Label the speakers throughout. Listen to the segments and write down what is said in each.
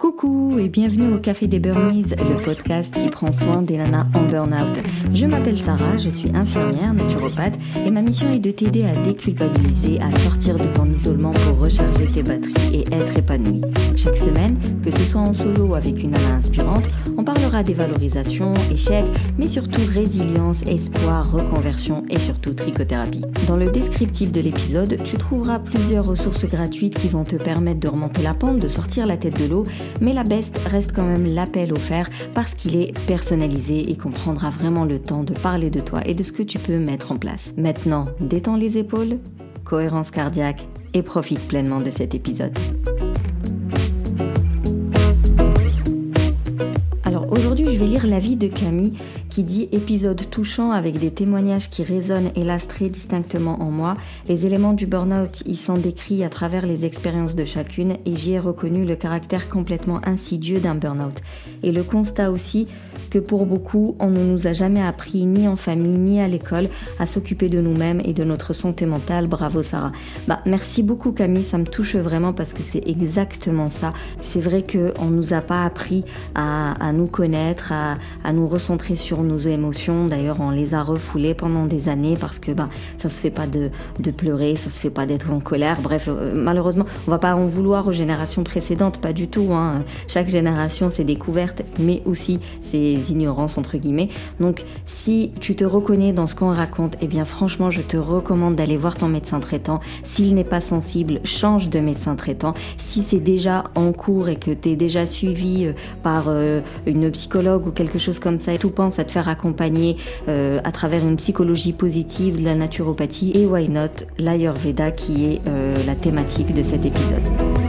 Speaker 1: Coucou et bienvenue au Café des Burnies, le podcast qui prend soin des nanas en burn-out. Je m'appelle Sarah, je suis infirmière, naturopathe et ma mission est de t'aider à déculpabiliser, à sortir de ton isolement pour recharger tes batteries et être épanouie. Chaque semaine, que ce soit en solo ou avec une nana inspirante, on parlera des valorisations, échecs, mais surtout résilience, espoir, reconversion et surtout trichothérapie. Dans le descriptif de l'épisode, tu trouveras plusieurs ressources gratuites qui vont te permettre de remonter la pente, de sortir la tête de l'eau. Mais la best reste quand même l'appel offert parce qu'il est personnalisé et qu'on prendra vraiment le temps de parler de toi et de ce que tu peux mettre en place. Maintenant, détends les épaules, cohérence cardiaque et profite pleinement de cet épisode. Alors aujourd'hui, je vais lire l'avis de Camille qui dit « Épisode touchant avec des témoignages qui résonnent hélas très distinctement en moi. Les éléments du burn-out y sont décrits à travers les expériences de chacune et j'y ai reconnu le caractère complètement insidieux d'un burn-out. Et le constat aussi que pour beaucoup, on ne nous a jamais appris ni en famille ni à l'école à s'occuper de nous-mêmes et de notre santé mentale. Bravo Sarah. » Merci beaucoup Camille, ça me touche vraiment parce que c'est exactement ça. C'est vrai qu'on ne nous a pas appris à nous connaître, à nous recentrer sur nos émotions. D'ailleurs, on les a refoulées pendant des années parce que ça se fait pas de pleurer, ça se fait pas d'être en colère. Bref, malheureusement, on va pas en vouloir aux générations précédentes, pas du tout. Chaque génération, ses découvertes, mais aussi ses ignorances entre guillemets. Donc, si tu te reconnais dans ce qu'on raconte, franchement, je te recommande d'aller voir ton médecin traitant. S'il n'est pas sensible, change de médecin traitant. Si c'est déjà en cours et que tu es déjà suivi par une psychologue ou quelque chose comme ça, et tout pense à te faire accompagner à travers une psychologie positive, de la naturopathie et why not l'Ayurveda qui est la thématique de cet épisode.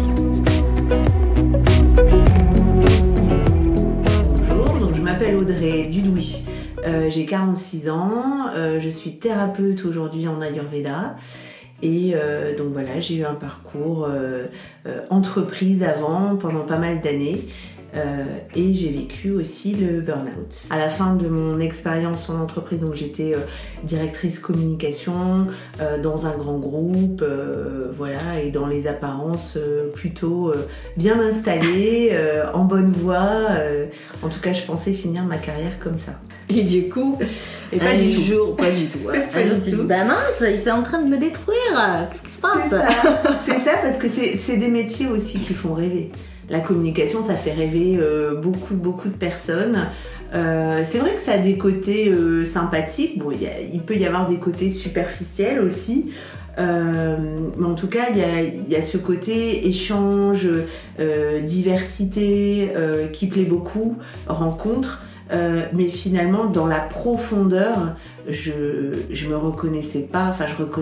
Speaker 2: Bonjour, donc je m'appelle Audrey Dudouis, j'ai 46 ans, je suis thérapeute aujourd'hui en Ayurveda. Et donc voilà, j'ai eu un parcours entreprise avant, pendant pas mal d'années. Et j'ai vécu aussi le burn-out. À la fin de mon expérience en entreprise, donc j'étais directrice communication dans un grand groupe, et dans les apparences plutôt bien installée, en bonne voie. En tout cas, je pensais finir ma carrière comme ça.
Speaker 1: Et du coup,
Speaker 2: pas du tout.
Speaker 1: Pas du tout. Mince, il est en train de me détruire. Qu'est-ce qui se passe ?
Speaker 2: C'est ça, parce que c'est des métiers aussi qui font rêver. La communication, ça fait rêver beaucoup de personnes. C'est vrai que ça a des côtés sympathiques. Bon, il peut y avoir des côtés superficiels aussi. Mais en tout cas, il y a ce côté échange, diversité qui plaît beaucoup, rencontre. Mais finalement, dans la profondeur, je me reconnaissais pas,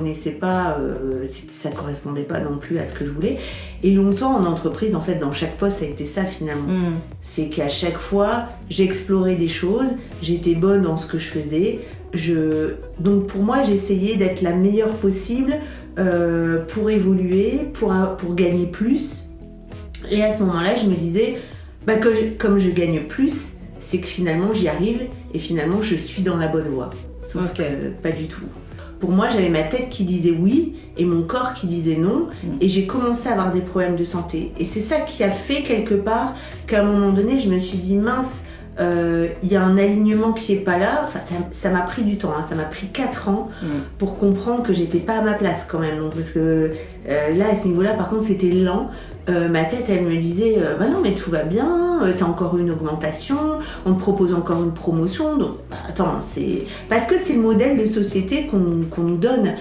Speaker 2: ça correspondait pas non plus à ce que je voulais. Et longtemps en entreprise, en fait, dans chaque poste, ça a été ça finalement. C'est qu'à chaque fois, j'explorais des choses, j'étais bonne dans ce que je faisais. Donc pour moi, j'essayais d'être la meilleure possible pour évoluer, pour gagner plus. Et à ce moment-là, je me disais, comme je gagne plus, c'est que finalement j'y arrive et finalement je suis dans la bonne voie. Sauf que pas du tout. Pour moi, j'avais ma tête qui disait oui et mon corps qui disait non. Et j'ai commencé à avoir des problèmes de santé. Et c'est ça qui a fait quelque part qu'à un moment donné, je me suis dit mince, y a un alignement qui est pas là. Enfin, ça m'a pris du temps, ça m'a pris 4 ans pour comprendre que j'étais pas à ma place quand même. Donc, parce que là, à ce niveau-là, par contre, c'était lent. Ma tête, elle me disait non mais tout va bien, t'as encore une augmentation, on te propose encore une promotion, donc attends, c'est parce que c'est le modèle de société qu'on nous donne.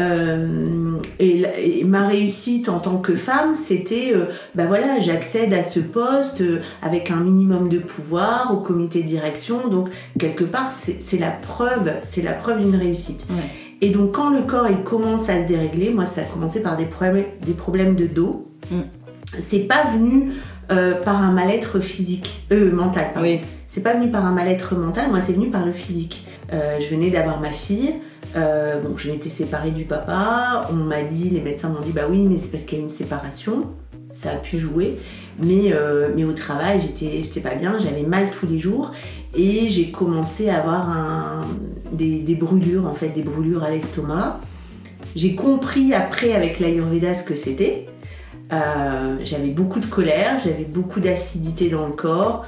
Speaker 2: Et ma réussite en tant que femme, c'était j'accède à ce poste avec un minimum de pouvoir au comité de direction, donc quelque part c'est la preuve d'une réussite. Et donc quand le corps il commence à se dérégler, moi ça a commencé par des problèmes de dos. C'est pas venu par un mal-être mental.
Speaker 1: Oui.
Speaker 2: C'est pas venu par un mal-être mental, moi c'est venu par le physique. Je venais d'avoir ma fille, je m'étais séparée du papa, les médecins m'ont dit oui mais c'est parce qu'il y a une séparation, ça a pu jouer, mais au travail j'étais pas bien, j'avais mal tous les jours et j'ai commencé à avoir des brûlures en fait, des brûlures à l'estomac. J'ai compris après avec l'Ayurveda ce que c'était. j'avais beaucoup de colère, j'avais beaucoup d'acidité dans le corps,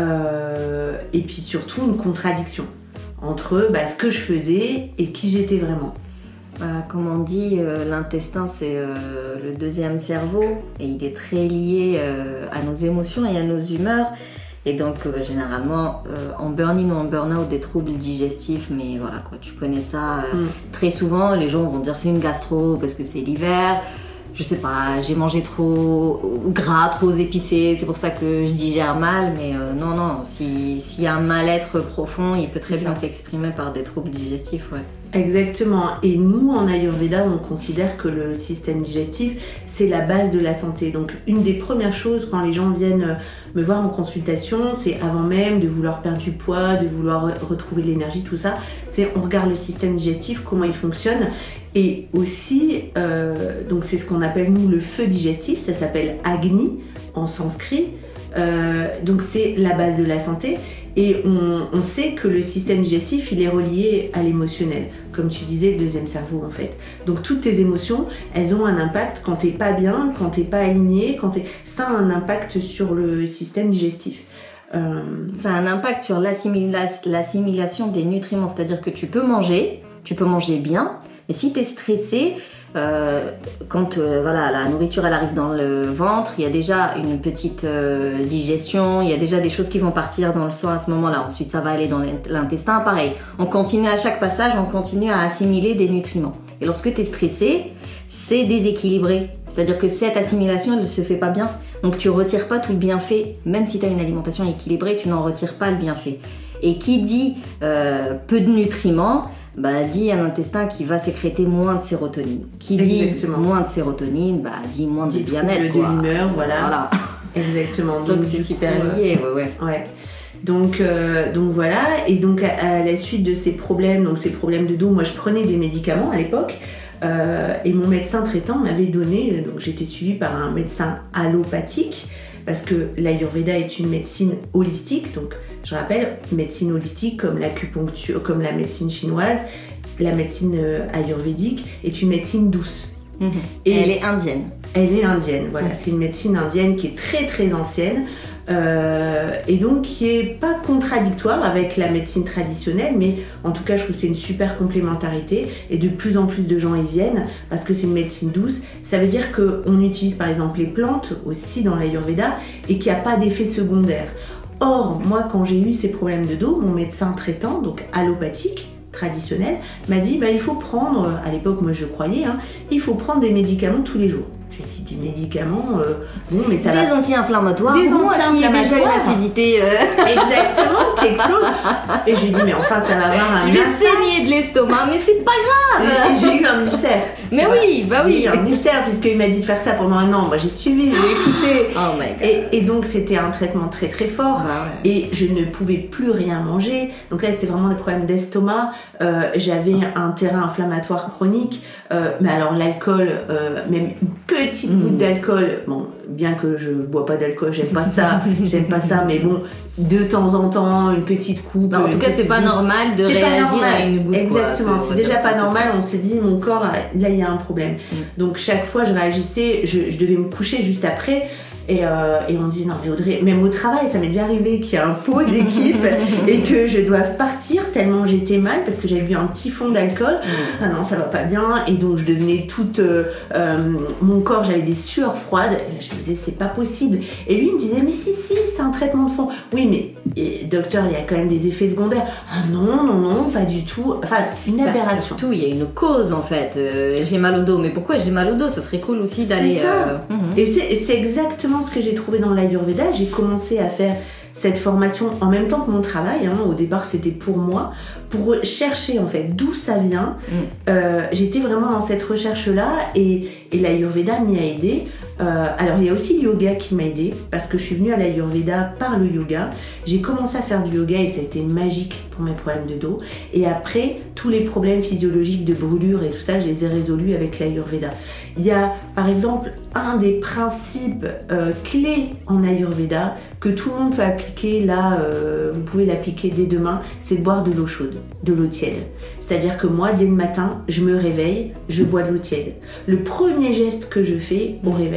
Speaker 2: et puis surtout une contradiction entre ce que je faisais et qui j'étais vraiment.
Speaker 1: Comme on dit, l'intestin c'est le deuxième cerveau et il est très lié à nos émotions et à nos humeurs. Et donc généralement en burn-in ou en burn-out des troubles digestifs, mais voilà quoi, tu connais ça. Très souvent les gens vont dire c'est une gastro parce que c'est l'hiver. Je sais pas, j'ai mangé trop gras, trop épicé, c'est pour ça que je digère mal, mais non, s'il y a un mal-être profond, il peut très bien s'exprimer par des troubles digestifs, ouais.
Speaker 2: Exactement, et nous en Ayurveda, on considère que le système digestif, c'est la base de la santé. Donc une des premières choses quand les gens viennent me voir en consultation, c'est avant même de vouloir perdre du poids, de vouloir retrouver de l'énergie, tout ça, c'est on regarde le système digestif, comment il fonctionne. Et aussi, donc c'est ce qu'on appelle nous le feu digestif, ça s'appelle Agni en sanskrit, donc c'est la base de la santé. Et on sait que le système digestif, il est relié à l'émotionnel, comme tu disais, le deuxième cerveau en fait. Donc toutes tes émotions, elles ont un impact quand t'es pas bien, quand t'es pas aligné, ça a un impact sur le système digestif.
Speaker 1: Ça a un impact sur l'assimilation des nutriments, c'est-à-dire que tu peux manger bien, mais si t'es stressé, quand la nourriture elle arrive dans le ventre, il y a déjà une petite digestion, il y a déjà des choses qui vont partir dans le sang à ce moment-là. Ensuite, ça va aller dans l'intestin, pareil. On continue à chaque passage, on continue à assimiler des nutriments. Et lorsque tu es stressé, c'est déséquilibré. C'est-à-dire que cette assimilation, elle ne se fait pas bien. Donc tu retires pas tout le bienfait. Même si tu as une alimentation équilibrée, tu n'en retires pas le bienfait. Et qui dit peu de nutriments, dit un intestin qui va sécréter moins de sérotonine. Qui dit moins de sérotonine, dit moins de bien-être.
Speaker 2: De l'humeur, voilà. Exactement.
Speaker 1: Donc c'est super lié,
Speaker 2: ouais. Donc voilà, et donc à la suite de ces problèmes de dos, moi je prenais des médicaments à l'époque, et mon médecin traitant m'avait donné, donc j'étais suivie par un médecin allopathique, parce que l'Ayurveda est une médecine holistique, donc je rappelle, médecine holistique comme l'acupuncture, comme la médecine chinoise, la médecine ayurvédique est une médecine douce.
Speaker 1: Et elle est indienne.
Speaker 2: Elle est indienne, voilà, c'est une médecine indienne qui est très très ancienne, et donc qui est pas contradictoire avec la médecine traditionnelle, mais en tout cas je trouve que c'est une super complémentarité et de plus en plus de gens y viennent parce que c'est une médecine douce. Ça veut dire qu'on utilise par exemple les plantes aussi dans l'Ayurveda et qu'il n'y a pas d'effet secondaire. Or, moi quand j'ai eu ces problèmes de dos, mon médecin traitant, donc allopathique, traditionnel, m'a dit il faut prendre, à l'époque moi je croyais, il faut prendre des médicaments tous les jours. Je lui ai dit des médicaments, mais ça va.
Speaker 1: Des anti-inflammatoires,
Speaker 2: des anti-inflammatoires,
Speaker 1: qui déjà une acidité.
Speaker 2: Exactement, qui explose. Et je lui ai dit mais enfin ça va avoir un.
Speaker 1: Je vais saigner de l'estomac, mais c'est pas grave.
Speaker 2: Et j'ai eu un ulcère.
Speaker 1: Mais oui,
Speaker 2: J'ai eu un ulcère puisqu'il m'a dit de faire ça pendant un an. Moi j'ai suivi, j'ai écouté.
Speaker 1: Oh my God.
Speaker 2: Et donc c'était un traitement très très fort. Et je ne pouvais plus rien manger. Donc là c'était vraiment des problèmes d'estomac. J'avais un terrain inflammatoire chronique. Mais alors l'alcool, même une petite goutte d'alcool, bon, bien que je bois pas d'alcool, j'aime pas ça, mais bon, de temps en temps, une petite coupe.
Speaker 1: En tout cas, c'est pas normal de réagir à une goutte.
Speaker 2: Exactement, c'est déjà pas normal, on se dit, mon corps, là, il y a un problème. Donc chaque fois, je réagissais, je devais me coucher juste après. Et on me dit non mais Audrey, même au travail ça m'est déjà arrivé qu'il y a un pot d'équipe et que je dois partir tellement j'étais mal parce que j'avais bu un petit fond d'alcool. Ah non ça va pas bien, et donc je devenais toute mon corps, j'avais des sueurs froides, et je me disais c'est pas possible, et lui il me disait mais si c'est un traitement de fond. Oui mais docteur il y a quand même des effets secondaires. Ah non pas du tout, enfin une aberration.
Speaker 1: Surtout il y a une cause en fait, j'ai mal au dos, mais pourquoi j'ai mal au dos, ça serait cool aussi d'aller
Speaker 2: et c'est exactement ce que j'ai trouvé dans l'Ayurveda. J'ai commencé à faire cette formation en même temps que mon travail. Au départ, c'était pour moi, pour chercher en fait d'où ça vient. J'étais vraiment dans cette recherche-là et l'Ayurveda m'y a aidé. Alors, il y a aussi le yoga qui m'a aidé parce que je suis venue à l'Ayurveda par le yoga. J'ai commencé à faire du yoga et ça a été magique pour mes problèmes de dos. Et après, tous les problèmes physiologiques de brûlure et tout ça, je les ai résolus avec l'Ayurveda. Il y a, par exemple, un des principes clés en Ayurveda que tout le monde peut appliquer là, vous pouvez l'appliquer dès demain, c'est de boire de l'eau chaude, de l'eau tiède. C'est-à-dire que moi, dès le matin, je me réveille, je bois de l'eau tiède. Le premier geste que je fais au réveil,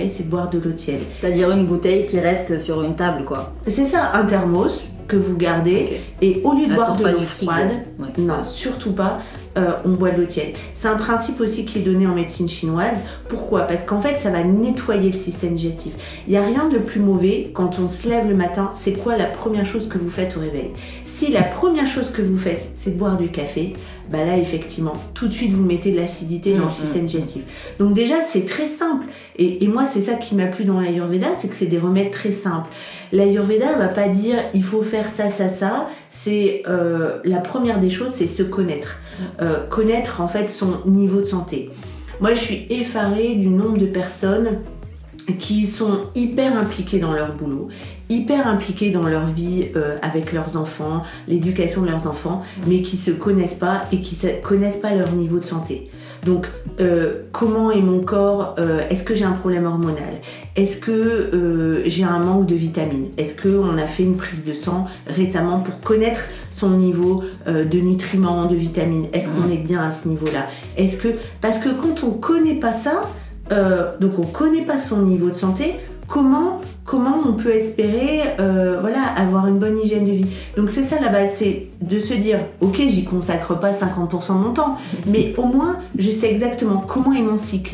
Speaker 2: conseille, c'est de boire de l'eau tiède.
Speaker 1: C'est-à-dire une bouteille qui reste sur une table, quoi.
Speaker 2: C'est ça, un thermos que vous gardez, et au lieu de boire de l'eau froide, non, surtout pas, on boit de l'eau tiède. C'est un principe aussi qui est donné en médecine chinoise. Pourquoi ? Parce qu'en fait, ça va nettoyer le système digestif. Il n'y a rien de plus mauvais quand on se lève le matin. C'est quoi la première chose que vous faites au réveil ? Si la première chose que vous faites, c'est de boire du café, bah là, effectivement, tout de suite, vous mettez de l'acidité dans le système digestif. Donc déjà, c'est très simple. Et moi, c'est ça qui m'a plu dans l'Ayurveda, c'est que c'est des remèdes très simples. L'Ayurveda va pas dire « il faut faire ça, ça, ça ». C'est la première des choses, c'est se connaître. Connaître, en fait, son niveau de santé. Moi, je suis effarée du nombre de personnes qui sont hyper impliquées dans leur boulot, hyper impliquées dans leur vie avec leurs enfants, l'éducation de leurs enfants, mais qui se connaissent pas et qui connaissent pas leur niveau de santé. Donc, comment est mon corps ? Est-ce que j'ai un problème hormonal ? Est-ce que j'ai un manque de vitamines ? Est-ce qu'on a fait une prise de sang récemment pour connaître son niveau de nutriments, de vitamines ? Est-ce qu'on est bien à ce niveau-là ? Parce que quand on connaît pas ça, donc on connaît pas son niveau de santé, comment on peut espérer avoir une bonne hygiène de vie. Donc c'est ça la base, c'est de se dire ok, j'y consacre pas 50% de mon temps, mais au moins je sais exactement comment est mon cycle,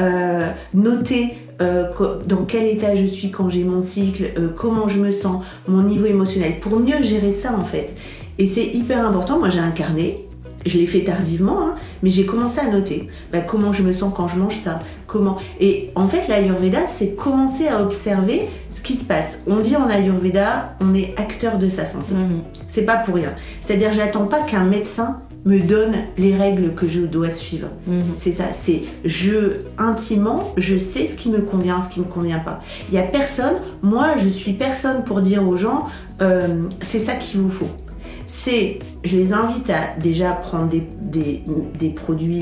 Speaker 2: noter dans quel état je suis quand j'ai mon cycle, comment je me sens, mon niveau émotionnel, pour mieux gérer ça en fait. Et c'est hyper important. Moi j'ai un carnet. Je l'ai fait tardivement, mais j'ai commencé à noter comment je me sens quand je mange ça, comment. Et en fait, l'Ayurveda, c'est commencer à observer ce qui se passe. On dit en Ayurveda, on est acteur de sa santé. C'est pas pour rien. C'est-à-dire, j'attends pas qu'un médecin me donne les règles que je dois suivre. C'est ça, c'est intimement, je sais ce qui me convient, ce qui me convient pas. Il y a personne, moi je suis personne pour dire aux gens c'est ça qu'il vous faut. Je les invite à déjà prendre des produits,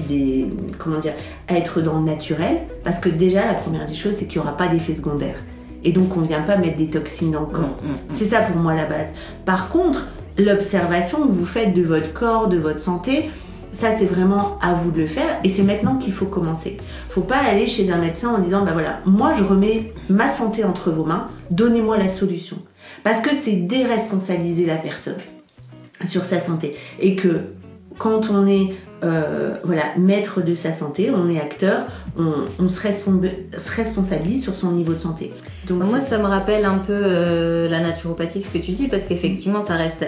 Speaker 2: à être dans le naturel, parce que déjà la première des choses, c'est qu'il n'y aura pas d'effet secondaire. Et donc on ne vient pas mettre des toxines dans le corps. C'est ça pour moi la base. Par contre, l'observation que vous faites de votre corps, de votre santé, ça c'est vraiment à vous de le faire, et c'est maintenant qu'il faut commencer. Faut pas aller chez un médecin en disant moi je remets ma santé entre vos mains, donnez-moi la solution. Parce que c'est déresponsabiliser la personne sur sa santé, et que quand on est maître de sa santé, on est acteur, on se responsabilise sur son niveau de santé. Donc
Speaker 1: moi ça me rappelle un peu la naturopathie, ce que tu dis, parce qu'effectivement ça reste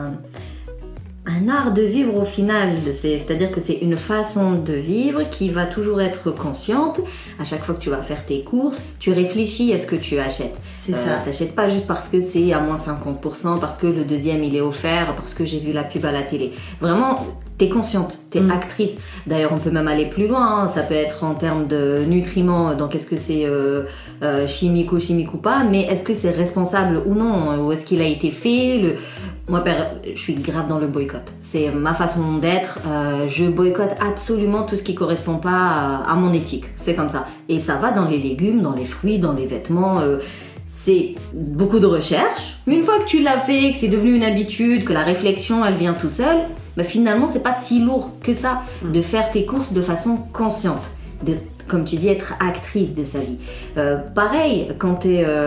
Speaker 1: un art de vivre au final, c'est-à-dire que c'est une façon de vivre qui va toujours être consciente. À chaque fois que tu vas faire tes courses, tu réfléchis à ce que tu achètes.
Speaker 2: C'est ça.
Speaker 1: T'achètes pas juste parce que c'est à moins 50%, parce que le deuxième il est offert, parce que j'ai vu la pub à la télé. Vraiment, t'es consciente, t'es actrice. D'ailleurs, on peut même aller plus loin, ça peut être en termes de nutriments, donc est-ce que c'est chimique ou pas, mais est-ce que c'est responsable ou non, ou est-ce qu'il a été fait Moi, je suis grave dans le boycott. C'est ma façon d'être. Je boycotte absolument tout ce qui correspond pas à mon éthique. C'est comme ça. Et ça va dans les légumes, dans les fruits, dans les vêtements. C'est beaucoup de recherche. Mais une fois que tu l'as fait, que c'est devenu une habitude, que la réflexion, elle vient tout seul, finalement, c'est pas si lourd que ça de faire tes courses de façon consciente. Comme tu dis, être actrice de sa vie. Pareil, quand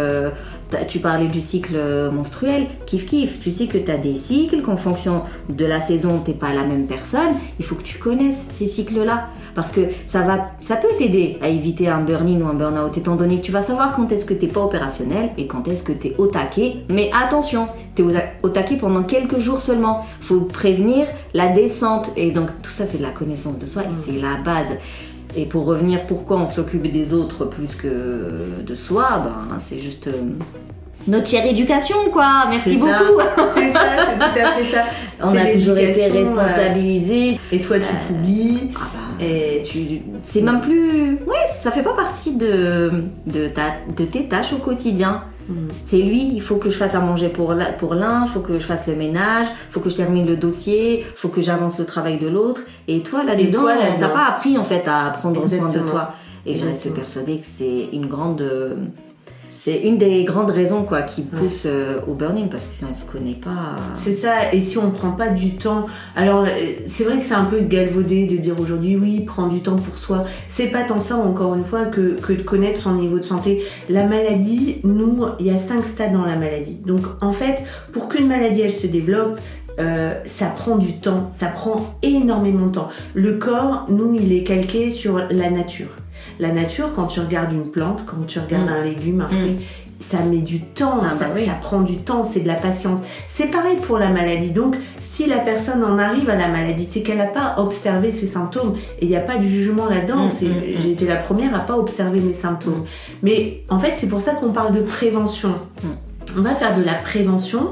Speaker 1: tu parlais du cycle menstruel, kiff. Tu sais que tu as des cycles, qu'en fonction de la saison, tu n'es pas la même personne. Il faut que tu connaisses ces cycles-là. Parce que ça peut t'aider à éviter un burn-in ou un burn-out, étant donné que tu vas savoir quand est-ce que tu n'es pas opérationnel et quand est-ce que tu es au taquet. Mais attention, tu es au taquet pendant quelques jours seulement. Il faut prévenir la descente. Et donc, tout ça, c'est de la connaissance de soi et c'est la base. Et pour revenir, pourquoi on s'occupe des autres plus que de soi, c'est juste notre chère éducation, quoi. Merci beaucoup.
Speaker 2: C'est ça, c'est tout à fait ça.
Speaker 1: On a toujours été responsabilisés.
Speaker 2: Et toi, tu t'oublies.
Speaker 1: Et c'est même plus... Ouais, ça fait pas partie de tes tâches au quotidien. C'est lui, il faut que je fasse à manger pour l'un, il faut que je fasse le ménage, il faut que je termine le dossier, il faut que j'avance le travail de l'autre. Et toi, là-dedans, t'as pas appris en fait à prendre soin de toi. Et je reste persuadée que c'est une grande... C'est une des grandes raisons qui pousse au burn-in, parce que si on se connaît pas...
Speaker 2: C'est ça, et si on prend pas du temps... Alors, c'est vrai que c'est un peu galvaudé de dire aujourd'hui, oui, prends du temps pour soi. C'est pas tant ça, encore une fois, que de connaître son niveau de santé. La maladie, il y a 5 stades dans la maladie. Donc, en fait, pour qu'une maladie, elle se développe, ça prend du temps, ça prend énormément de temps. Le corps, il est calqué sur la nature. La nature, quand tu regardes une plante, quand tu regardes un légume, un fruit, ça met du temps, ça prend du temps, c'est de la patience. C'est pareil pour la maladie. Donc, si la personne en arrive à la maladie, c'est qu'elle n'a pas observé ses symptômes. Et il n'y a pas de jugement là-dedans. J'ai été la première à pas observer mes symptômes. Mais en fait, c'est pour ça qu'on parle de prévention. On va faire de la prévention.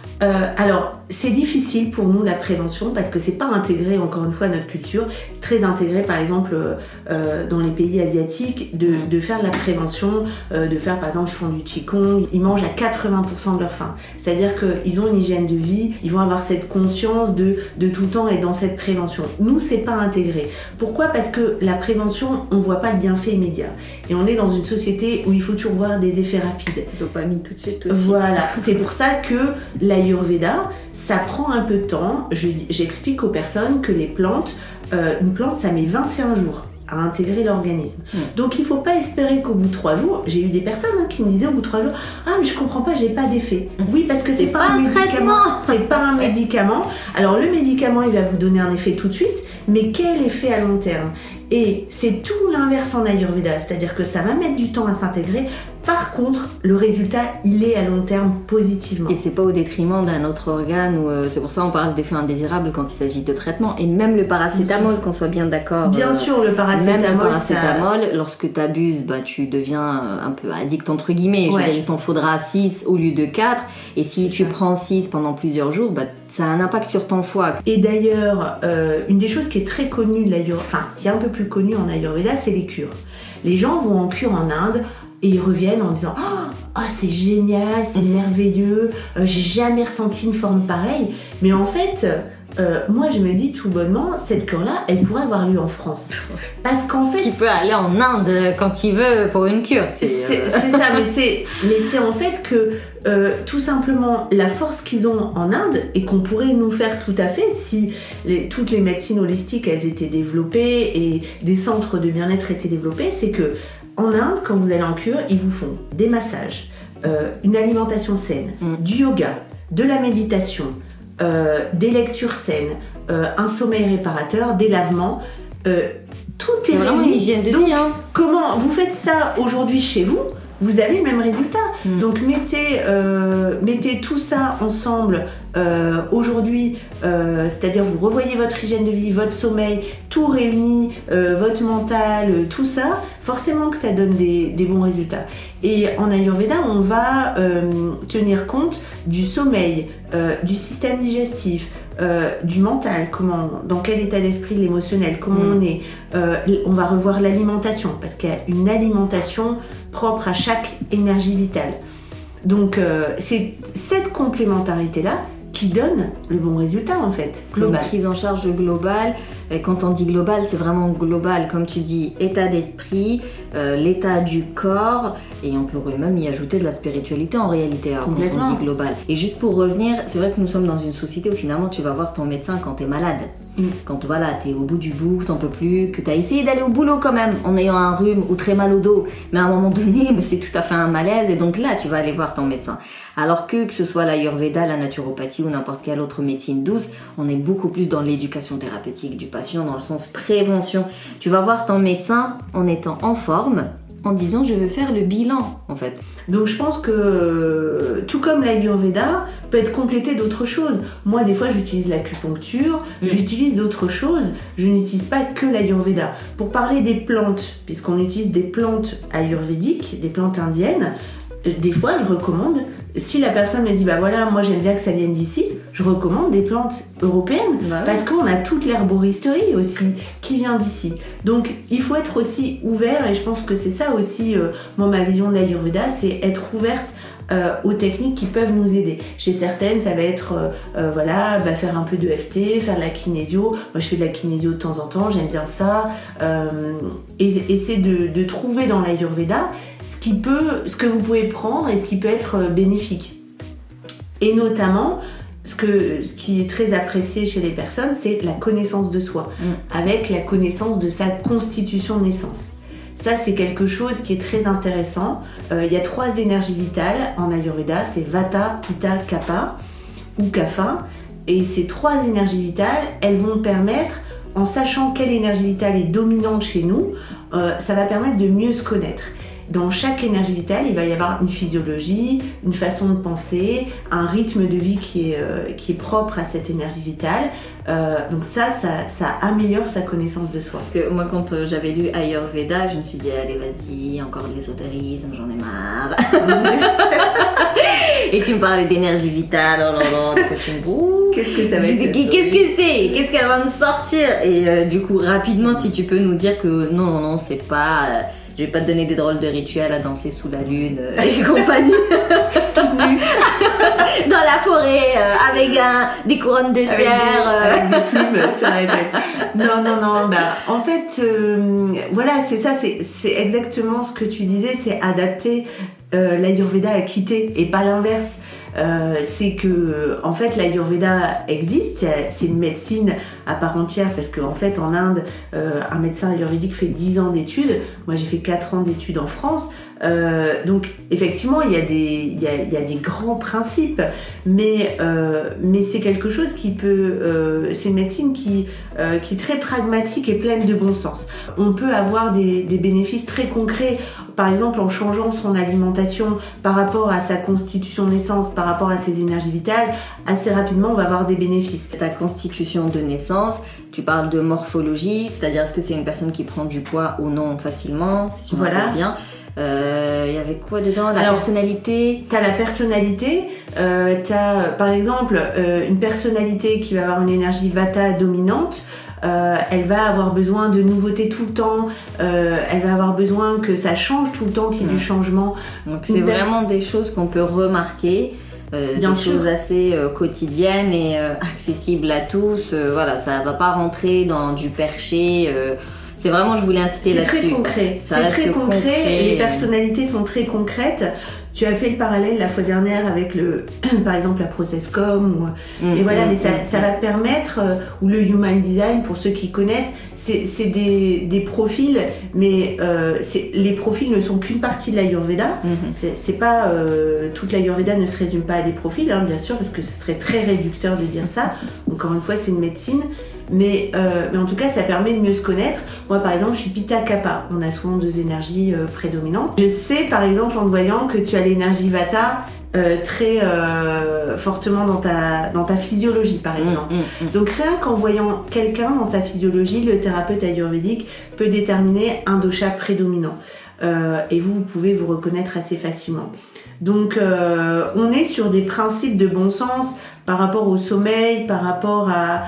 Speaker 2: Alors, c'est difficile pour nous la prévention parce que c'est pas intégré, encore une fois, à notre culture. C'est très intégré, par exemple, dans les pays asiatiques, de faire de la prévention, de faire, par exemple, ils font du qigong, ils mangent à 80% de leur faim. C'est-à-dire qu'ils ont une hygiène de vie, ils vont avoir cette conscience de tout le temps être dans cette prévention. Nous, c'est pas intégré. Pourquoi ? Parce que la prévention, on voit pas le bienfait immédiat. Et on est dans une société où il faut toujours voir des effets rapides.
Speaker 1: Dopamine tout de suite.
Speaker 2: Voilà, c'est pour ça que l'Ayurveda, ça prend un peu de temps. J'explique aux personnes que les plantes, une plante, ça met 21 jours à intégrer l'organisme. Donc il ne faut pas espérer qu'au bout de 3 jours, j'ai eu des personnes qui me disaient au bout de 3 jours, ah mais je comprends pas, j'ai pas d'effet. Oui, parce que c'est pas un médicament. C'est pas un médicament. Alors le médicament, il va vous donner un effet tout de suite, mais quel effet à long terme ? Et c'est tout l'inverse en Ayurveda, c'est-à-dire que ça va mettre du temps à s'intégrer. Par contre, le résultat, il est à long terme positivement.
Speaker 1: Et c'est pas au détriment d'un autre organe, c'est pour ça qu'on parle d'effets indésirables quand il s'agit de traitement. Et même le paracétamol, qu'on soit bien d'accord.
Speaker 2: Bien sûr, le paracétamol.
Speaker 1: Même le paracétamol, lorsque tu abuses, tu deviens un peu addict entre guillemets. Je veux dire, il t'en faudra 6 au lieu de 4. Et si tu prends 6 pendant plusieurs jours, ça a un impact sur ton foie.
Speaker 2: Et d'ailleurs, une des choses qui est très connue de l'Ayurveda, qui est un peu plus connue en Ayurveda, c'est les cures. Les gens vont en cure en Inde et ils reviennent en disant « Oh, c'est génial, c'est merveilleux, j'ai jamais ressenti une forme pareille. » Mais en fait, moi je me dis tout bonnement, cette cure-là, elle pourrait avoir lieu en France. Parce qu'en fait...
Speaker 1: Qui peut aller en Inde quand il veut pour une cure.
Speaker 2: C'est ça, mais c'est en fait que tout simplement la force qu'ils ont en Inde et qu'on pourrait nous faire tout à fait si toutes les médecines holistiques elles étaient développées et des centres de bien-être étaient développés, c'est que en Inde, quand vous allez en cure, ils vous font des massages, une alimentation saine, du yoga, de la méditation, des lectures saines, un sommeil réparateur, des lavements. Tout est
Speaker 1: vraiment une hygiène de vie.
Speaker 2: Comment vous faites ça aujourd'hui chez vous ? Vous avez le même résultat. Donc mettez tout ça ensemble aujourd'hui, c'est-à-dire vous revoyez votre hygiène de vie, votre sommeil, tout réuni, votre mental, tout ça, forcément que ça donne des bons résultats. Et en Ayurveda, on va tenir compte du sommeil, du système digestif, du mental, dans quel état d'esprit, l'émotionnel, comment on est. On va revoir l'alimentation parce qu'il y a une alimentation propre à chaque énergie vitale. Donc c'est cette complémentarité-là qui donne le bon résultat en fait, global.
Speaker 1: C'est une prise en charge globale. Et quand on dit global, c'est vraiment global, comme tu dis, état d'esprit, l'état du corps, et on pourrait même y ajouter de la spiritualité en réalité, alors quand on dit global. Et juste pour revenir, c'est vrai que nous sommes dans une société où finalement tu vas voir ton médecin quand t'es malade. Quand t'es au bout du bout, que t'en peux plus, que t'as essayé d'aller au boulot quand même en ayant un rhume ou très mal au dos, mais à un moment donné, c'est tout à fait un malaise, et donc là tu vas aller voir ton médecin. Alors que ce soit l'Ayurveda, la naturopathie ou n'importe quelle autre médecine douce, on est beaucoup plus dans l'éducation thérapeutique du patient, dans le sens prévention. Tu vas voir ton médecin en étant en forme, en disant je veux faire le bilan en fait.
Speaker 2: Donc je pense que tout comme l'Ayurveda peut être complété d'autres choses. Moi des fois j'utilise l'acupuncture, j'utilise d'autres choses, je n'utilise pas que l'Ayurveda. Pour parler des plantes, puisqu'on utilise des plantes ayurvédiques, des plantes indiennes, des fois je recommande, si la personne me dit voilà moi j'aime bien que ça vienne d'ici, je recommande des plantes européennes parce qu'on a toute l'herboristerie aussi qui vient d'ici. Donc il faut être aussi ouvert, et je pense que c'est ça aussi moi ma vision de l'Ayurveda, c'est être ouverte aux techniques qui peuvent nous aider. Chez certaines, ça va être faire un peu de FT, faire de la kinésio. Moi, je fais de la kinésio de temps en temps, j'aime bien ça. Et c'est de trouver dans l'Ayurveda ce que vous pouvez prendre et ce qui peut être bénéfique. Et notamment, ce qui est très apprécié chez les personnes, c'est la connaissance de soi, avec la connaissance de sa constitution de naissance. Ça, c'est quelque chose qui est très intéressant. Il y a 3 énergies vitales en Ayurveda, c'est Vata, Pitta, Kapha ou Kapha. Et ces 3 énergies vitales, elles vont permettre, en sachant quelle énergie vitale est dominante chez nous, ça va permettre de mieux se connaître. Dans chaque énergie vitale, il va y avoir une physiologie, une façon de penser, un rythme de vie qui est propre à cette énergie vitale. Donc ça améliore sa connaissance de soi.
Speaker 1: Moi, quand j'avais lu Ayurveda, je me suis dit, allez, vas-y, encore de l'ésotérisme, j'en ai marre. Et tu me parlais d'énergie vitale,
Speaker 2: qu'est-ce que ça va être?
Speaker 1: Qu'est-ce que c'est? Qu'est-ce qu'elle va me sortir? Et du coup, rapidement, si tu peux nous dire que non, c'est pas... je vais pas te donner des drôles de rituels à danser sous la lune et compagnie.
Speaker 2: Toute nue.
Speaker 1: Dans la forêt, avec des couronnes de cire.
Speaker 2: Avec des plumes sur la tête. Non. En fait, voilà, c'est ça, c'est exactement ce que tu disais, c'est adapter l'Ayurveda à quitter et pas l'inverse. C'est que en fait l'Ayurveda existe, c'est une médecine à part entière parce qu'en fait en Inde un médecin ayurvédique fait 10 ans d'études, moi j'ai fait 4 ans d'études en France, donc effectivement il y a des grands principes, mais c'est quelque chose qui peut c'est une médecine qui est très pragmatique et pleine de bon sens. On peut avoir des bénéfices très concrets, par exemple en changeant son alimentation par rapport à sa constitution de naissance, par rapport à ses énergies vitales, assez rapidement on va avoir des bénéfices.
Speaker 1: Ta constitution de naissance, tu parles de morphologie, c'est-à-dire est-ce que c'est une personne qui prend du poids ou non facilement, si je me rappelle bien. Il y avait quoi dedans? Personnalité.
Speaker 2: T'as la personnalité, t'as par exemple une personnalité qui va avoir une énergie Vata dominante. Elle va avoir besoin de nouveautés tout le temps, elle va avoir besoin que ça change tout le temps, qu'il y ait du changement.
Speaker 1: Donc c'est vraiment des choses qu'on peut remarquer, des choses assez quotidiennes et accessibles à tous. Voilà, ça va pas rentrer dans du perché. C'est vraiment, je voulais insister là-dessus.
Speaker 2: C'est très concret. C'est très concret. Les personnalités sont très concrètes. Tu as fait le parallèle la fois dernière avec par exemple la processcom et voilà, mais ça va permettre, ou le human design pour ceux qui connaissent, c'est des profils, mais les profils ne sont qu'une partie de l'Ayurveda. C'est pas toute l'Ayurveda ne se résume pas à des profils, hein, bien sûr, parce que ce serait très réducteur de dire ça. Encore une fois, c'est une médecine. Mais en tout cas, ça permet de mieux se connaître. Moi, par exemple, je suis Pitta Kapha. On a souvent 2 énergies prédominantes. Je sais, par exemple, en te voyant, que tu as l'énergie Vata très fortement dans ta physiologie, par exemple. Donc, rien qu'en voyant quelqu'un dans sa physiologie, le thérapeute ayurvédique peut déterminer un dosha prédominant. Et vous pouvez vous reconnaître assez facilement. Donc, on est sur des principes de bon sens par rapport au sommeil, par rapport à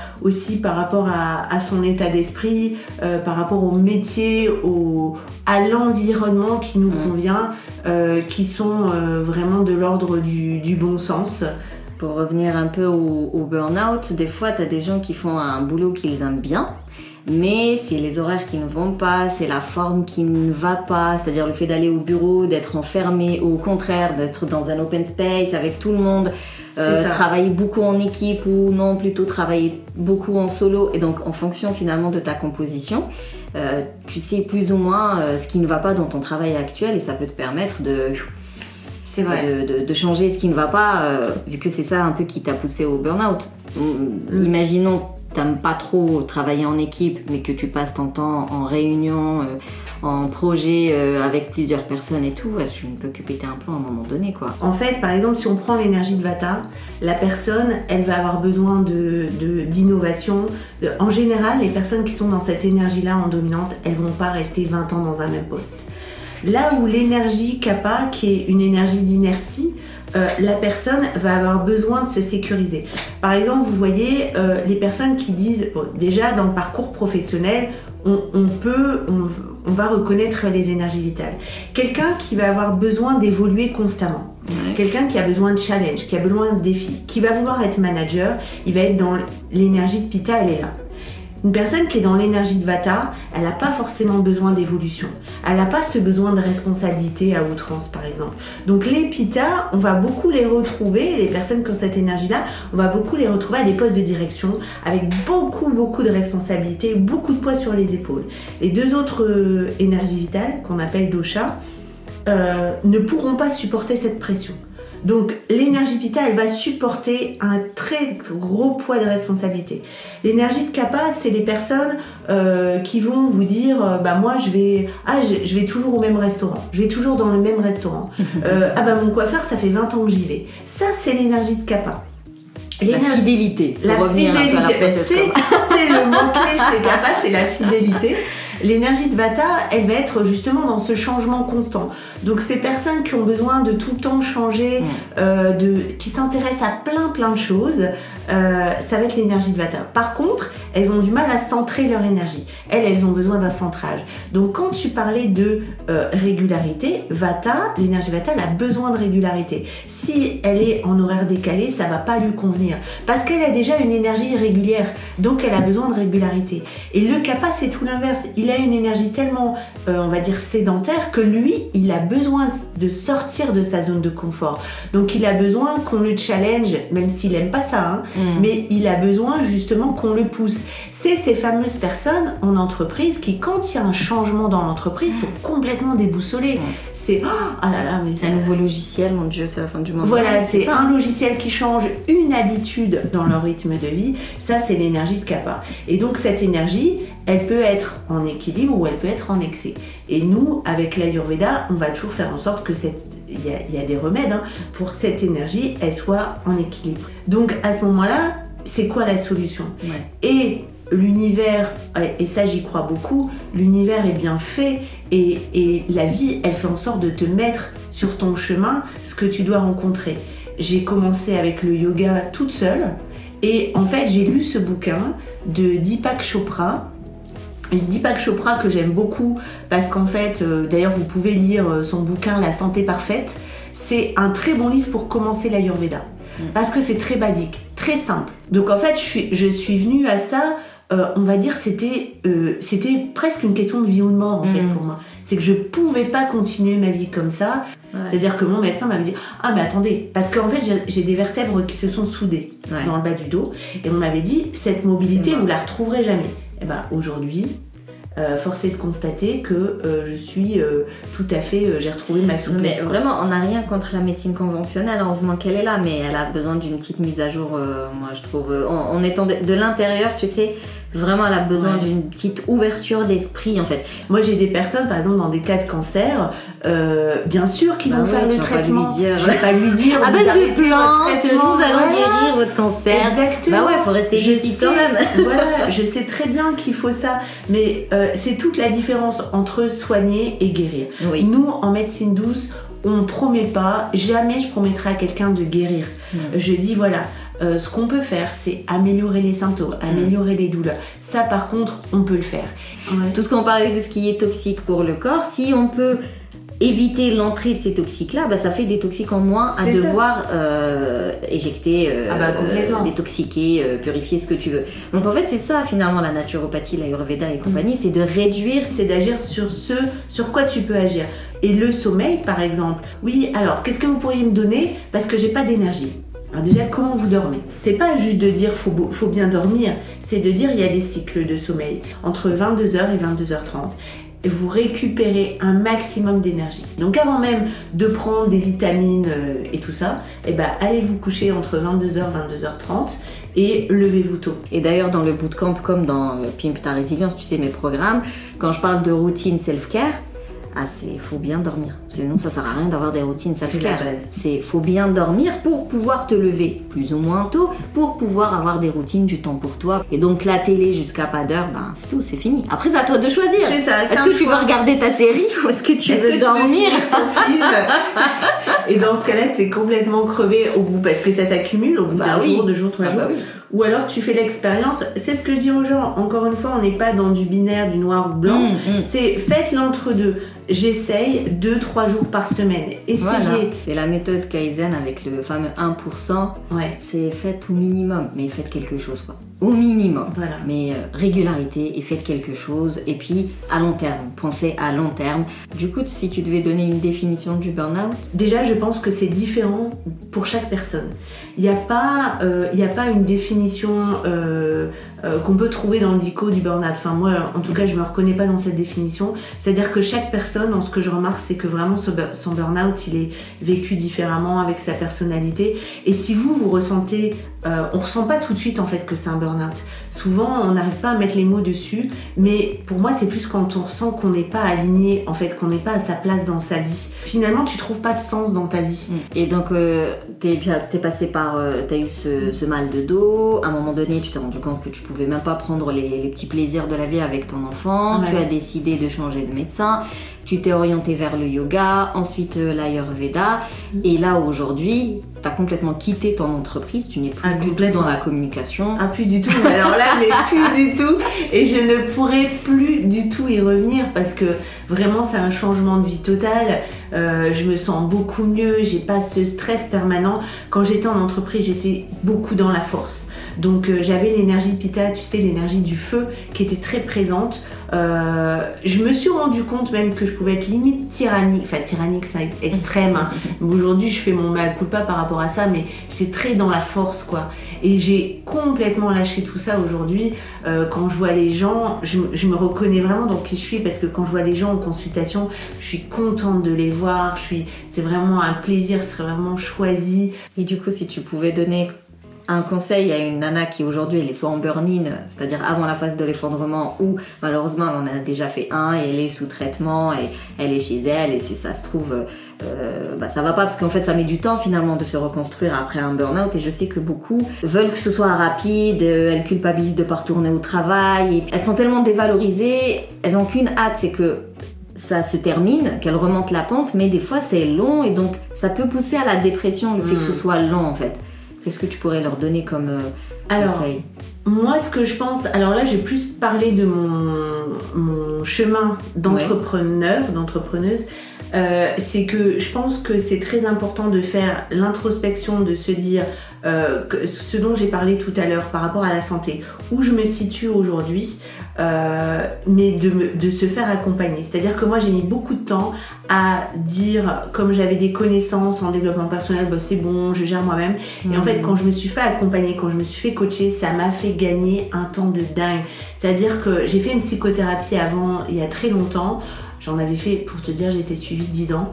Speaker 2: son état d'esprit, par rapport au métier, à l'environnement qui nous convient, qui sont vraiment de l'ordre du bon sens.
Speaker 1: Pour revenir un peu au burn-out, des fois, tu as des gens qui font un boulot qu'ils aiment bien, mais c'est les horaires qui ne vont pas, c'est la forme qui ne va pas, c'est-à-dire le fait d'aller au bureau, d'être enfermé, ou au contraire, d'être dans un open space avec tout le monde, travailler beaucoup en équipe ou non, plutôt travailler beaucoup en solo. Et donc, en fonction finalement de ta composition, tu sais plus ou moins ce qui ne va pas dans ton travail actuel et ça peut te permettre de changer ce qui ne va pas, vu que c'est ça un peu qui t'a poussé au burn-out. Imaginons t'aimes pas trop travailler en équipe, mais que tu passes ton temps en réunion, en projet avec plusieurs personnes et tout, tu ne peux que péter un plomb à un moment donné, quoi.
Speaker 2: En fait, par exemple, si on prend l'énergie de Vata, la personne, elle va avoir besoin d'innovation. En général, les personnes qui sont dans cette énergie-là en dominante, elles vont pas rester 20 ans dans un même poste. Là où l'énergie Kapha, qui est une énergie d'inertie, la personne va avoir besoin de se sécuriser. Par exemple, vous voyez les personnes qui disent, déjà dans le parcours professionnel, on va reconnaître les énergies vitales. Quelqu'un qui va avoir besoin d'évoluer constamment. Quelqu'un qui a besoin de challenge, qui a besoin de défis, qui va vouloir être manager, il va être dans l'énergie de Pitta, elle est là. Une personne qui est dans l'énergie de Vata, elle n'a pas forcément besoin d'évolution. Elle n'a pas ce besoin de responsabilité à outrance, par exemple. Donc les Pitta, on va beaucoup les retrouver, les personnes qui ont cette énergie-là, on va beaucoup les retrouver à des postes de direction, avec beaucoup de responsabilités, beaucoup de poids sur les épaules. Les deux autres énergies vitales, qu'on appelle dosha, ne pourront pas supporter cette pression. Donc l'énergie Pitta, elle va supporter un très gros poids de responsabilité. L'énergie de Kapha, c'est les personnes qui vont vous dire moi je vais toujours au même restaurant, je vais toujours dans le même restaurant. Mon coiffeur, ça fait 20 ans que j'y vais. Ça, c'est l'énergie de Kapha.
Speaker 1: La fidélité.
Speaker 2: La fidélité, c'est le mot-clé chez Kapha, c'est la fidélité. L'énergie de Vata, elle va être justement dans ce changement constant. Donc ces personnes qui ont besoin de tout le temps changer, qui s'intéressent à plein de choses, ça va être l'énergie de Vata. Par contre, elles ont du mal à centrer leur énergie. Elles ont besoin d'un centrage. Donc quand tu parlais de régularité, Vata, l'énergie Vata, elle a besoin de régularité. Si elle est en horaire décalé, ça va pas lui convenir. Parce qu'elle a déjà une énergie irrégulière, donc elle a besoin de régularité. Et le Kapha, c'est tout l'inverse. Il a une énergie tellement, on va dire, sédentaire que lui, il a besoin de sortir de sa zone de confort. Donc il a besoin qu'on le challenge, même s'il aime pas ça, mais il a besoin justement qu'on le pousse. C'est ces fameuses personnes en entreprise qui, quand il y a un changement dans l'entreprise, sont complètement déboussolées. C'est
Speaker 1: un nouveau logiciel, mon Dieu, c'est la fin du monde.
Speaker 2: Voilà, c'est un logiciel qui change une habitude dans leur rythme de vie. Ça, c'est l'énergie de Kapha. Et donc cette énergie, elle peut être en équilibre ou elle peut être en excès. Et nous, avec l'Ayurveda, on va toujours faire en sorte que il y a des remèdes pour que cette énergie, elle soit en équilibre. Donc à ce moment-là, c'est quoi la solution ? Et l'univers, et ça j'y crois beaucoup, l'univers est bien fait et la vie, elle fait en sorte de te mettre sur ton chemin ce que tu dois rencontrer. J'ai commencé avec le yoga toute seule et en fait j'ai lu ce bouquin de Deepak Chopra. Deepak Chopra que j'aime beaucoup parce qu'en fait, d'ailleurs vous pouvez lire son bouquin La santé parfaite. C'est un très bon livre pour commencer l'Ayurveda parce que c'est très basique, très simple. Donc en fait, je suis venue à ça, on va dire c'était presque une question de vie ou de mort en fait pour moi. C'est que je pouvais pas continuer ma vie comme ça. C'est-à-dire que mon médecin m'avait dit mais attendez, parce qu'en fait j'ai des vertèbres qui se sont soudées dans le bas du dos et on m'avait dit cette mobilité vous la retrouverez jamais. Et aujourd'hui, force est de constater que je suis tout à fait, j'ai retrouvé ma souplesse.
Speaker 1: Mais vraiment, on n'a rien contre la médecine conventionnelle, heureusement qu'elle est là, mais elle a besoin d'une petite mise à jour, moi je trouve. En étant de l'intérieur, tu sais, vraiment elle a besoin d'une petite ouverture d'esprit en fait.
Speaker 2: Moi j'ai des personnes, par exemple dans des cas de cancer, bien sûr qu'ils vont faire le traitement. Je vais pas lui dire
Speaker 1: à base de plantes, nous allons guérir votre cancer.
Speaker 2: Exactement.
Speaker 1: Faut rester lucide quand même.
Speaker 2: Voilà, je sais très bien qu'il faut ça, mais c'est toute la différence entre soigner et guérir. Nous en médecine douce, on promet pas, jamais je promettrai à quelqu'un de guérir. Je dis ce qu'on peut faire, c'est améliorer les symptômes, améliorer les douleurs. Ça, par contre, on peut le faire.
Speaker 1: Tout ce qu'on parlait de ce qui est toxique pour le corps, si on peut éviter l'entrée de ces toxiques-là, ça fait des toxiques en moins à devoir éjecter, détoxiquer, purifier ce que tu veux. Donc en fait, c'est ça finalement la naturopathie, l'Ayurveda et compagnie, c'est de réduire...
Speaker 2: C'est d'agir sur ce sur quoi tu peux agir. Et le sommeil, par exemple. Oui, alors, qu'est-ce que vous pourriez me donner parce que j'ai pas d'énergie ? Alors déjà, comment vous dormez ? C'est pas juste de dire faut bien dormir, c'est de dire il y a des cycles de sommeil entre 22h et 22h30. Et vous récupérez un maximum d'énergie. Donc avant même de prendre des vitamines et tout ça, allez vous coucher entre 22h et 22h30 et levez-vous tôt.
Speaker 1: Et d'ailleurs dans le bootcamp comme dans Pimp ta résilience, tu sais mes programmes, quand je parle de routine self-care, faut bien dormir. Sinon, ça sert à rien d'avoir des routines self-care. Faut bien dormir pour pouvoir te lever plus ou moins tôt, pour pouvoir avoir des routines, du temps pour toi. Et donc, la télé jusqu'à pas d'heure, c'est tout, c'est fini. Après, c'est à toi de choisir.
Speaker 2: C'est ça,
Speaker 1: est-ce que tu veux regarder ta série ou est-ce que tu veux dormir
Speaker 2: ton film Et dans ce cas-là, t'es complètement crevé au bout, parce que ça s'accumule au bout d'un jour, 2 jours, 3 jours. Ou alors tu fais l'expérience, c'est ce que je dis aux gens, encore une fois on n'est pas dans du binaire, du noir ou blanc, c'est faites l'entre-deux, j'essaye 2-3 jours par semaine, essayez.
Speaker 1: C'est la méthode Kaizen avec le fameux 1%, c'est faites au minimum, mais faites quelque chose au minimum.
Speaker 2: Voilà.
Speaker 1: Mais régularité et faites quelque chose. Et puis à long terme, pensez à long terme. Du coup, si tu devais donner une définition du burn-out?
Speaker 2: Déjà, je pense que c'est différent pour chaque personne. Il n'y a pas une définition qu'on peut trouver dans le dico du burn-out. Enfin, moi, en tout cas, je ne me reconnais pas dans cette définition. C'est-à-dire que chaque personne, ce que je remarque, c'est que vraiment son burn-out, il est vécu différemment avec sa personnalité. Et si vous ressentez... on ne ressent pas tout de suite, en fait, que c'est un burn-out. Souvent, on n'arrive pas à mettre les mots dessus. Mais pour moi, c'est plus quand on ressent qu'on n'est pas aligné, en fait, qu'on n'est pas à sa place dans sa vie. Finalement, tu trouves pas de sens dans ta vie.
Speaker 1: Et donc, t'es passé par... t'as eu ce mal de dos. À un moment donné, tu t'es rendu compte que tu pouvais même pas prendre les petits plaisirs de la vie avec ton enfant. Ouais. Tu as décidé de changer de médecin. Tu t'es orienté vers le yoga, ensuite l'Ayurveda. Et là, aujourd'hui, tu as complètement quitté ton entreprise. Tu n'es plus du tout dans la communication.
Speaker 2: Ah, plus du tout. Alors là, mais plus du tout. Et je ne pourrais plus du tout y revenir parce que vraiment, c'est un changement de vie total. Je me sens beaucoup mieux. J'ai pas ce stress permanent. Quand j'étais en entreprise, j'étais beaucoup dans la force. Donc j'avais l'énergie de Pitta, tu sais, l'énergie du feu qui était très présente. Je me suis rendu compte même que je pouvais être limite tyrannique, enfin tyrannique c'est extrême, hein. Aujourd'hui je fais mon mea culpa par rapport à ça, mais j'étais très dans la force quoi. Et j'ai complètement lâché tout ça aujourd'hui. Quand je vois les gens, je me reconnais vraiment dans qui je suis parce que quand je vois les gens en consultation, je suis contente de les voir, c'est vraiment un plaisir, c'est vraiment choisi.
Speaker 1: Et du coup si tu pouvais donner un conseil à une nana qui aujourd'hui elle est soit en burn-in, c'est-à-dire avant la phase de l'effondrement, ou malheureusement elle en a déjà fait un et elle est sous traitement et elle est chez elle et si ça se trouve ça va pas parce qu'en fait ça met du temps finalement de se reconstruire après un burn-out et je sais que beaucoup veulent que ce soit rapide, elles culpabilisent de pas retourner au travail et elles sont tellement dévalorisées, elles ont qu'une hâte, c'est que ça se termine, qu'elles remontent la pente, mais des fois c'est long et donc ça peut pousser à la dépression le fait que ce soit long en fait. Qu'est-ce que tu pourrais leur donner comme conseil?
Speaker 2: Moi, ce que je pense... Alors là, j'ai plus parlé de mon chemin d'entrepreneuse. C'est que je pense que c'est très important de faire l'introspection, de se dire que ce dont j'ai parlé tout à l'heure par rapport à la santé, où je me situe aujourd'hui, mais de se faire accompagner. C'est-à-dire que moi, j'ai mis beaucoup de temps à dire, comme j'avais des connaissances en développement personnel, c'est bon, je gère moi-même. Et en fait, quand je me suis fait accompagner, quand je me suis fait coacher, ça m'a fait gagner un temps de dingue. C'est-à-dire que j'ai fait une psychothérapie avant, il y a très longtemps. J'en avais fait, pour te dire, j'ai été suivie 10 ans.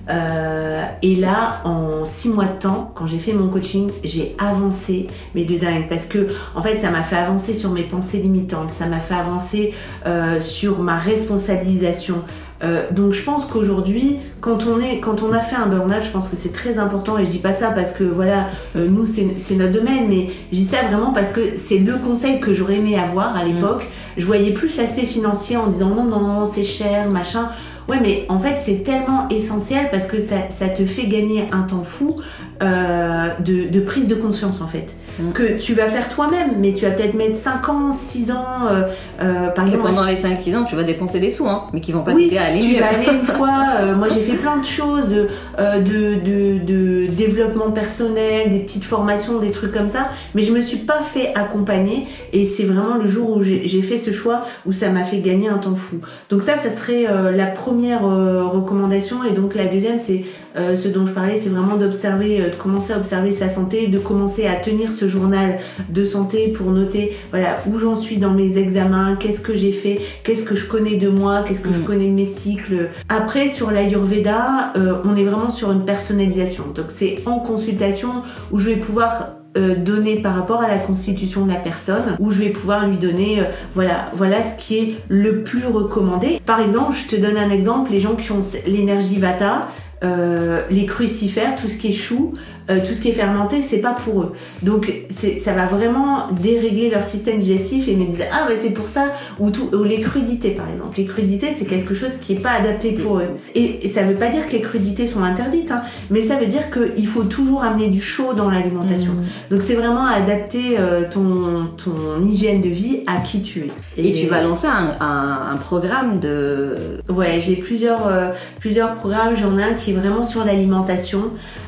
Speaker 2: Et là, en 6 mois de temps, quand j'ai fait mon coaching, j'ai avancé, mais de dingue. Parce que, en fait, ça m'a fait avancer sur mes pensées limitantes. Ça m'a fait avancer sur ma responsabilisation. Donc je pense qu'aujourd'hui, quand on a fait un burn-out, je pense que c'est très important, et je dis pas ça parce que voilà, nous c'est notre domaine, mais je dis ça vraiment parce que c'est le conseil que j'aurais aimé avoir à l'époque. Je voyais plus l'aspect financier en disant non, c'est cher, machin. Ouais, mais en fait, c'est tellement essentiel parce que ça te fait gagner un temps fou de prise de conscience, en fait. Que tu vas faire toi-même, mais tu vas peut-être mettre 5 ans, 6 ans, par exemple.
Speaker 1: Pendant les 5-6 ans, tu vas dépenser des sous, mais qui vont pas t'aider à aller mieux.
Speaker 2: Oui, tu vas aller une fois. Moi, j'ai fait plein de choses, de développement personnel, des petites formations, des trucs comme ça, mais je me suis pas fait accompagner, et c'est vraiment le jour où j'ai fait ce choix où ça m'a fait gagner un temps fou. Donc ça serait la première recommandation, et donc la deuxième, c'est ce dont je parlais, c'est vraiment d'observer, de commencer à observer sa santé, de commencer à tenir ce journal de santé pour noter voilà où j'en suis dans mes examens, qu'est-ce que j'ai fait, qu'est-ce que je connais de moi, qu'est-ce que je connais de mes cycles. Après, sur l'Ayurveda, on est vraiment sur une personnalisation. Donc c'est en consultation où je vais pouvoir donner par rapport à la constitution de la personne, où je vais pouvoir lui donner voilà ce qui est le plus recommandé. Par exemple, je te donne un exemple, les gens qui ont l'énergie Vata, les crucifères, tout ce qui est chou, tout ce qui est fermenté, c'est pas pour eux. Donc ça va vraiment dérégler leur système digestif, et me disent c'est pour ça, ou les crudités par exemple. Les crudités, c'est quelque chose qui est pas adapté pour eux. Et ça veut pas dire que les crudités sont interdites, mais ça veut dire qu'il faut toujours amener du chaud dans l'alimentation. Donc c'est vraiment adapter ton hygiène de vie à qui tu es.
Speaker 1: Et tu vas lancer un programme de...
Speaker 2: Ouais, j'ai plusieurs programmes. J'en ai un qui est vraiment sur l'alimentation.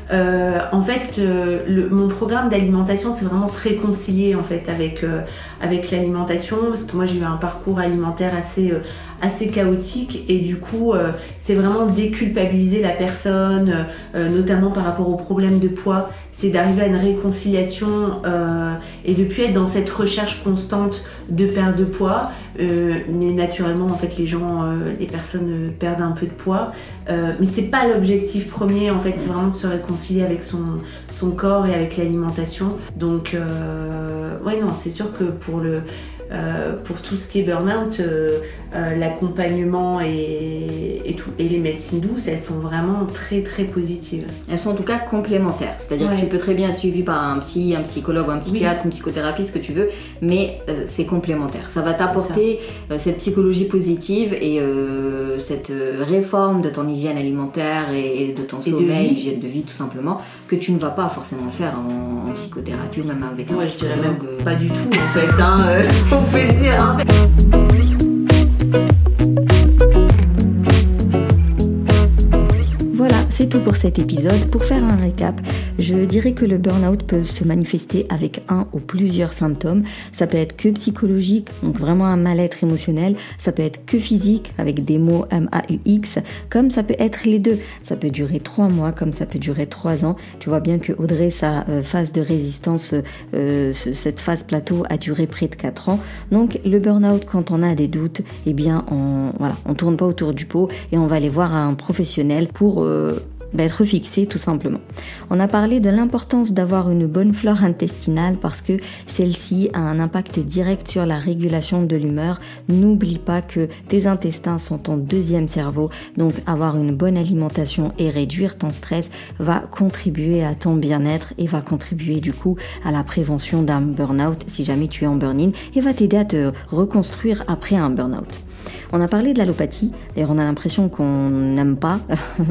Speaker 2: En fait, mon programme d'alimentation, c'est vraiment se réconcilier en fait avec l'alimentation, parce que moi j'ai eu un parcours alimentaire assez chaotique, et du coup c'est vraiment déculpabiliser la personne, notamment par rapport aux problèmes de poids. C'est d'arriver à une réconciliation et de plus être dans cette recherche constante de perte de poids, mais naturellement en fait les personnes perdent un peu de poids, mais c'est pas l'objectif premier en fait, c'est vraiment de se réconcilier avec son corps et avec l'alimentation. Donc ouais, non, c'est sûr que pour tout ce qui est burn-out, l'accompagnement et les médecines douces, elles sont vraiment très très positives.
Speaker 1: Elles sont en tout cas complémentaires, c'est-à-dire que tu peux très bien être suivi par un psychologue ou un psychiatre, une psychothérapie, ce que tu veux, mais c'est complémentaire. Ça va t'apporter cette psychologie positive et cette réforme de ton hygiène alimentaire et de ton sommeil, hygiène de vie tout simplement, que tu ne vas pas forcément faire en psychothérapie ou même avec un psychologue.
Speaker 2: Je dirais même pas du tout en fait, on peut le dire. Hein.
Speaker 1: Voilà, c'est tout pour cet épisode. Pour faire un récap, je dirais que le burn-out peut se manifester avec un ou plusieurs symptômes. Ça peut être que psychologique, donc vraiment un mal-être émotionnel. Ça peut être que physique, avec des mots MAUX, comme ça peut être les deux. Ça peut durer 3 mois, comme ça peut durer 3 ans. Tu vois bien que Audrey, sa phase de résistance, cette phase plateau a duré près de 4 ans. Donc le burn-out, quand on a des doutes, eh bien on tourne pas autour du pot et on va aller voir un professionnel pour être fixé tout simplement. On a parlé de l'importance d'avoir une bonne flore intestinale parce que celle-ci a un impact direct sur la régulation de l'humeur. N'oublie pas que tes intestins sont ton deuxième cerveau, donc avoir une bonne alimentation et réduire ton stress va contribuer à ton bien-être et va contribuer du coup à la prévention d'un burn-out si jamais tu es en burn-in, et va t'aider à te reconstruire après un burn-out. On a parlé de l'allopathie, d'ailleurs on a l'impression qu'on n'aime pas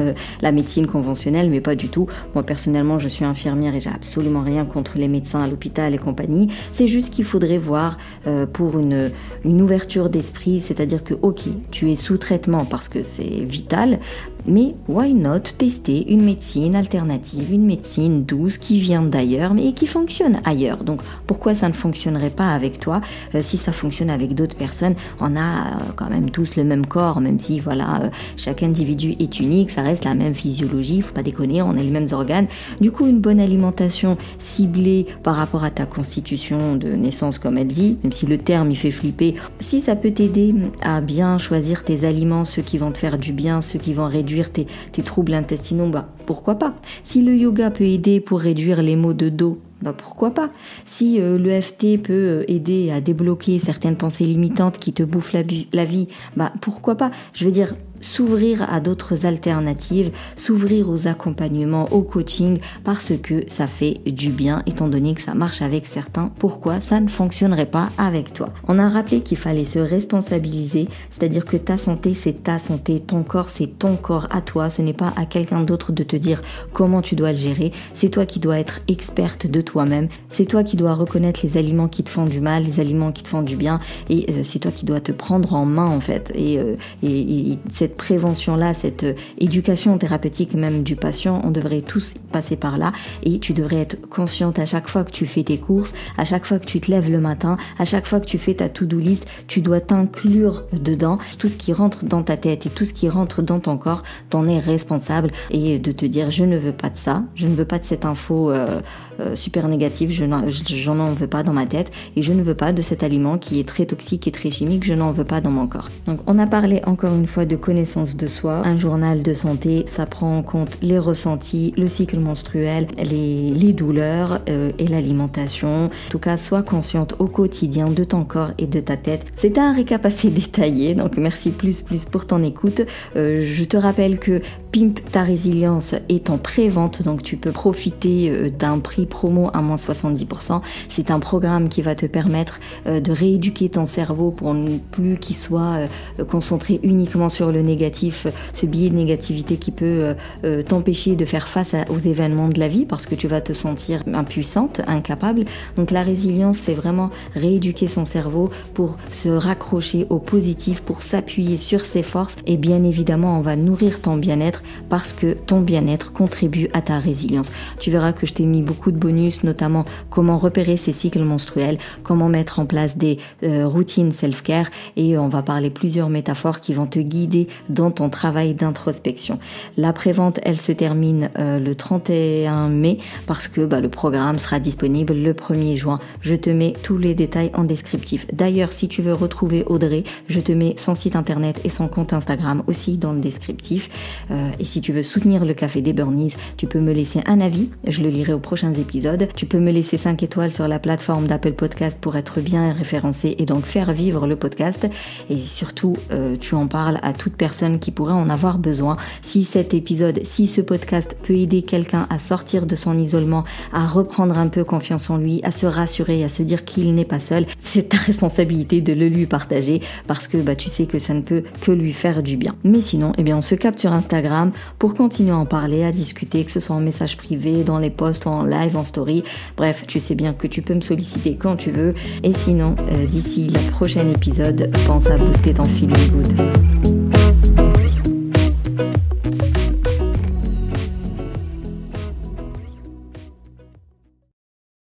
Speaker 1: la médecine conventionnelle, mais pas du tout. Moi personnellement je suis infirmière et j'ai absolument rien contre les médecins à l'hôpital et compagnie. C'est juste qu'il faudrait voir pour une ouverture d'esprit, c'est-à-dire que ok, tu es sous traitement parce que c'est vital, mais why not tester une médecine alternative, une médecine douce qui vient d'ailleurs mais qui fonctionne ailleurs. Donc pourquoi ça ne fonctionnerait pas avec toi si ça fonctionne avec d'autres personnes? On a quand même tous le même corps, même si chaque individu est unique, ça reste la même physiologie, faut pas déconner, on a les mêmes organes. Du coup, une bonne alimentation ciblée par rapport à ta constitution de naissance, comme elle dit, même si le terme il fait flipper, si ça peut t'aider à bien choisir tes aliments, ceux qui vont te faire du bien, ceux qui vont réduire tes troubles intestinaux, pourquoi pas. Si le yoga peut aider pour réduire les maux de dos, pourquoi pas. Si l'EFT peut aider à débloquer certaines pensées limitantes qui te bouffent la vie, pourquoi pas. Je veux dire, s'ouvrir à d'autres alternatives, s'ouvrir aux accompagnements, au coaching, parce que ça fait du bien, étant donné que ça marche avec certains. Pourquoi ça ne fonctionnerait pas avec toi? On a rappelé qu'il fallait se responsabiliser, c'est-à-dire que ta santé, c'est ta santé, ton corps, c'est ton corps à toi, ce n'est pas à quelqu'un d'autre de te dire comment tu dois le gérer, c'est toi qui dois être experte de toi-même, c'est toi qui dois reconnaître les aliments qui te font du mal, les aliments qui te font du bien, et c'est toi qui dois te prendre en main en fait, et cette prévention-là, cette éducation thérapeutique même du patient, on devrait tous passer par là, et tu devrais être consciente à chaque fois que tu fais tes courses, à chaque fois que tu te lèves le matin, à chaque fois que tu fais ta to-do list, tu dois t'inclure dedans. Tout ce qui rentre dans ta tête et tout ce qui rentre dans ton corps, t'en es responsable, et de te dire je ne veux pas de ça, je ne veux pas de cette info super négative, j'en en veux pas dans ma tête, et je ne veux pas de cet aliment qui est très toxique et très chimique, je n'en veux pas dans mon corps. Donc on a parlé encore une fois de connaissance de soi. Un journal de santé, ça prend en compte les ressentis, le cycle menstruel, les douleurs et l'alimentation. En tout cas, sois consciente au quotidien de ton corps et de ta tête. C'était un récap assez détaillé, donc merci plus pour ton écoute. Je te rappelle que Pimp ta résilience est en pré-vente, donc tu peux profiter d'un prix promo à moins 70%. C'est un programme qui va te permettre de rééduquer ton cerveau pour ne plus qu'il soit concentré uniquement sur le négatif, ce biais de négativité qui peut t'empêcher de faire face aux événements de la vie parce que tu vas te sentir impuissante, incapable. Donc la résilience, c'est vraiment rééduquer son cerveau pour se raccrocher au positif, pour s'appuyer sur ses forces, et bien évidemment on va nourrir ton bien-être parce que ton bien-être contribue à ta résilience. Tu verras que je t'ai mis beaucoup de bonus, notamment comment repérer ses cycles menstruels, comment mettre en place des routines self-care, et on va parler plusieurs métaphores qui vont te guider dans ton travail d'introspection. La prévente, elle se termine le 31 mai parce que le programme sera disponible le 1er juin. Je te mets tous les détails en descriptif. D'ailleurs, si tu veux retrouver Audrey, je te mets son site internet et son compte Instagram aussi dans le descriptif. Et si tu veux soutenir le Café des Burnies, tu peux me laisser un avis, je le lirai aux prochains épisodes. Tu peux me laisser 5 étoiles sur la plateforme d'Apple Podcast pour être bien référencé et donc faire vivre le podcast. Et surtout, tu en parles à toute personne qui pourrait en avoir besoin. Si ce podcast peut aider quelqu'un à sortir de son isolement, à reprendre un peu confiance en lui, à se rassurer, à se dire qu'il n'est pas seul, c'est ta responsabilité de le lui partager parce que tu sais que ça ne peut que lui faire du bien. Mais sinon, on se capte sur Instagram pour continuer à en parler, à discuter, que ce soit en message privé, dans les posts, en live, en story. Bref, tu sais bien que tu peux me solliciter quand tu veux. Et sinon, d'ici le prochain épisode, pense à booster ton feeling good.